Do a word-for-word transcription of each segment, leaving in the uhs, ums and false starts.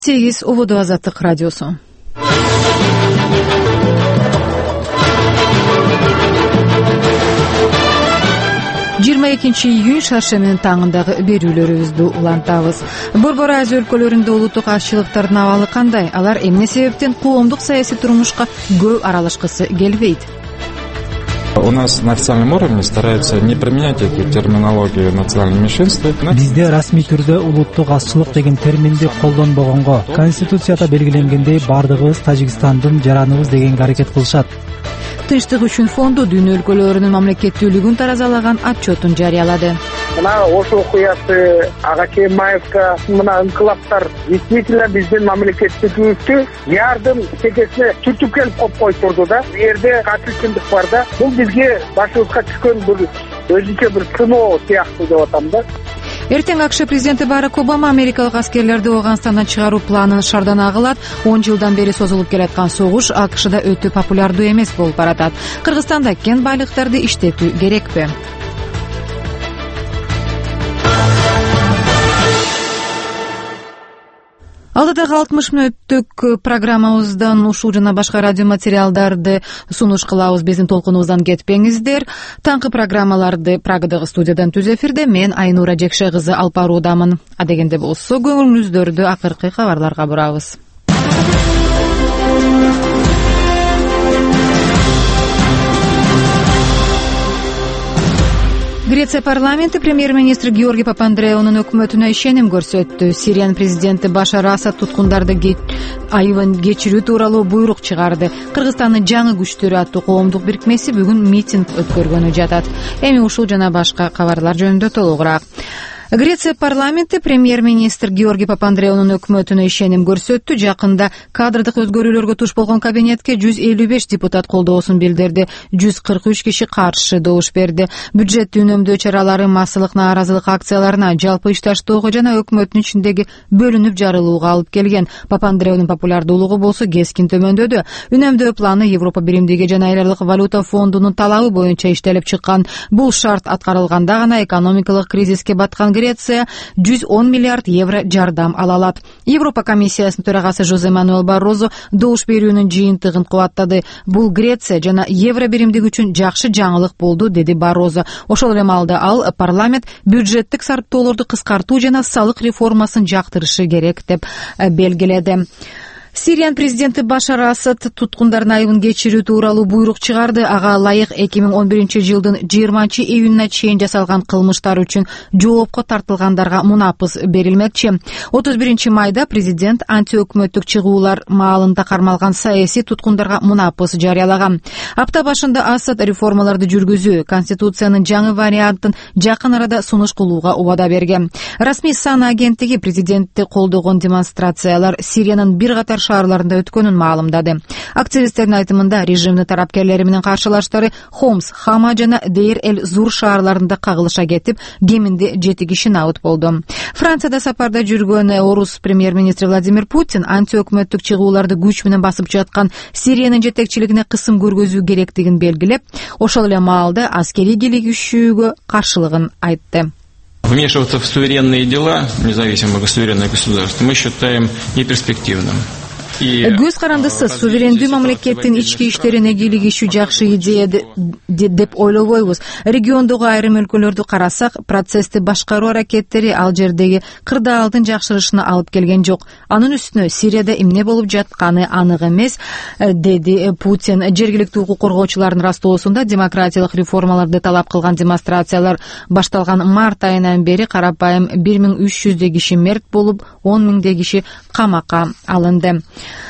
сегиз Убуду Азаттык радиосу. жыйырма экинчи июнь шаршембинин таңындагы берүүлөрүбүздү улантабыз. Борбор Азия өлкөлөрүндө улуттук азчылыктардын абалы кандай? Алар эмне себептен коомдук саясий турмушка көп аралашкысы келбейт? У нас на официальном уровне стараются не применять эту терминологию национальных меньшинств. Бизде расмий түрдө улуттук азчылык деген терминди колдонбогонго, Конституцияда белгиленгендей бардыгыбыз Тажикстандын жараныбыз дегенге аракет кылышат. Тынчтык үчүн фонду дүйнө өлкөлөрүнүн мамлекеттүүлүгүн таразалаган отчетун жарыялады. Мына ошо окуясы ага Кемаевка, мына инкылаптар действительно биздин мамлекеттүүлүктү жардым секесине түртүп келип коюп койдурду да. Бул жерде катышкындык бар да. Бул бизге башыбызга түшкөн бир өзүнчө бир сыноо сыяктуу деп атам да. Эртең АКШ президенти Барак Обама америкалык аскерлерди Афганистандан чыгаруу планын шарданага кылат. он жылдан бери созулуп келаткан согуш АКШда өтө популярдуу эмес болуп баратат. Кыргызстанда кен байлыктарды иштетүү керекпи? Алдыдагы алтымыш мүнөттүк программабыздан ушул жана башка радио материалдарды сунуш кылабыз. Биздин толкунубуздан кетпеңиздер. Таңкы программаларды Прагадагы студиядан түз эфирде мен Айнура Жекше кызы алып баруудамын. А дегенде болсо көңүлүңүздөрдү акыркы кабарларга бурабыз. Греция парламенти премьер-министр Георгий Папандреунун өкмөтүнө ишеним көрсөттү. Сириянын президенти Башар Асад туткундарды айыбын кечирүү тууралуу буйрук чыгарды. Кыргызстандын жаңы күчтөрү аттуу коомдук бирикмеси бүгүн митинг өткөргөнү жатат. Эми ушул жана башка кабарлар жөнүндө толугураак. Греция парламенти премьер-министр Георгий Папандреунун өкмөтүнө ишеним көрсөттү. Жакында кадрдык өзгөрүүлөргө туш болгон кабинетке жүз элүү беш депутат колдоосун билдирди. жүз кырк үч киши каршы добуш берди. Бюджетти үнөмдөө чаралары, массалык нааразылык акцияларына, жалпы ишташтоого жана өкмөттүн ичиндеги бөлүнүп жарылууга алып келген. Папандреунун популярдуулугу болсо кескин төмөндөдү. Үнөмдөө планы Европа биримдиги жана Айрылык валюта фондунун талабы боюнча иштелип чыккан. Бул шарт аткарылганда гана экономикалык кризиске баткан Греция жүз он миллиард евро жардам ала алат. Европа комиссиясынын төрагасы Жозе Мануэл Баррозо добуш берүүнүн жыйынтыгын кубаттады. Бул Греция жана евро биримдиги үчүн жакшы жаңылык болду, деди Баррозо. Ошол эле маалда ал парламент бюджеттик сарптоолорду кыскартуу жана салык реформасын жактырышы керек деп белгиледи. Сириянын президенти Башар Асад туткундардын айыбын кечирүү тууралуу буйрук чыгарды. Ага ылайык эки миң он биринчи жылдын жыйырманчы июнуна чейин жасалган кылмыштар үчүн жоопко тартылгандарга мунапыс берилмекчи. отуз биринчи майда президент антиөкмөттүк чыгуулар маалында кармалган саясий туткундарга мунапыс жарыялаган. Апта башында Асад реформаларды жүргүзүү, конституциянын жаңы вариантын жакын арада сунуш кылууга убада берген. Расмий сан агенттиги президентти колдогон демонстрациялар Сириянын бир катар шаарларында өткөнүн маалымдады. Активисттердин айтымында режимдин тарапкерлери менен каршылаштары Хомс, Хама жана Дейр-эль-Зур шаарларында кагылыша кетип, кеминде жети киши набыт болду. Францияда сапарда жүргөн орус премьер-министри Владимир Путин антиөкмөттүк чыгууларды күч менен басып жаткан Сириянын жетекчилигине кысым көргөзүү керектигин белгилеп, ошол эле маалда аскерий кийлигишүүгө каршылыгын айтты. Вмешиваться в суверенные дела независимого суверенного государства мы считаем неперспективным. Көз карандысыз суверендүү мамлекеттин ички иштерине кийлигишүү жакшы идея деп ойлобойбуз. Региондогу айрым өлкөлөрдү карасак, процессти башкаруу аракеттери ал жердеги кырдаалдын жакшырышына алып келген жок. Анын үстүнө Сирияда эмне болуп жатканы анык эмес, деди Путин. Жергиликтүү укук коргоочулардын растоосунда демократиялык реформаларды талап кылган демонстрациялар башталган март айынан бери карапайым бир миң үч жүздөй киши мерт болуп, он миңдей киши камакка алынды.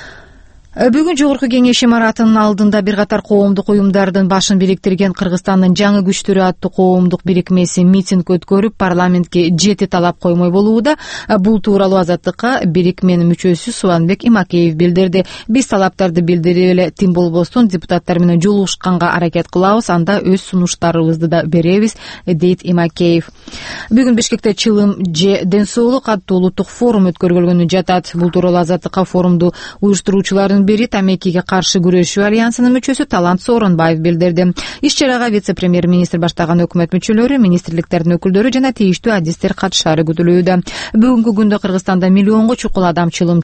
Бүгүн жогорку кеңеш имаратынын алдында бир катар коомдук уюмдардын башын бириктирген Кыргызстандын жаңы күчтөрү аттуу коомдук бирикмеси митинг өткөрүп, парламентке жети талап коймой болууда. Бул тууралуу Азаттыкка бирикменин мүчөсү Субанбек Имакеев билдирди. Биз талаптарды билдирип эле тим болбостон депутаттар менен жолугушканга аракет кылабыз, анда өз сунуштарыбызды да беребиз, дейт Имакеев. Бүгүн Бишкекте чылым же ден соолук аттуу улуттук форум өткөрүлгөнү жатат. Бул тууралуу Азаттыкка форумду уюштуруучулардын бери Тамекиге каршы күрөшүү альянсынын мүчөсү Талант Сооронбаев билдирди. Иш-чарага вице-премьер-министр баштаган өкмөт мүчөлөрү, министрликтердин өкүлдөрү жана тийиштүү адистер катышары күтүлүүдө. Бүгүнкү күндө Кыргызстанда миллионго чукул адам чылым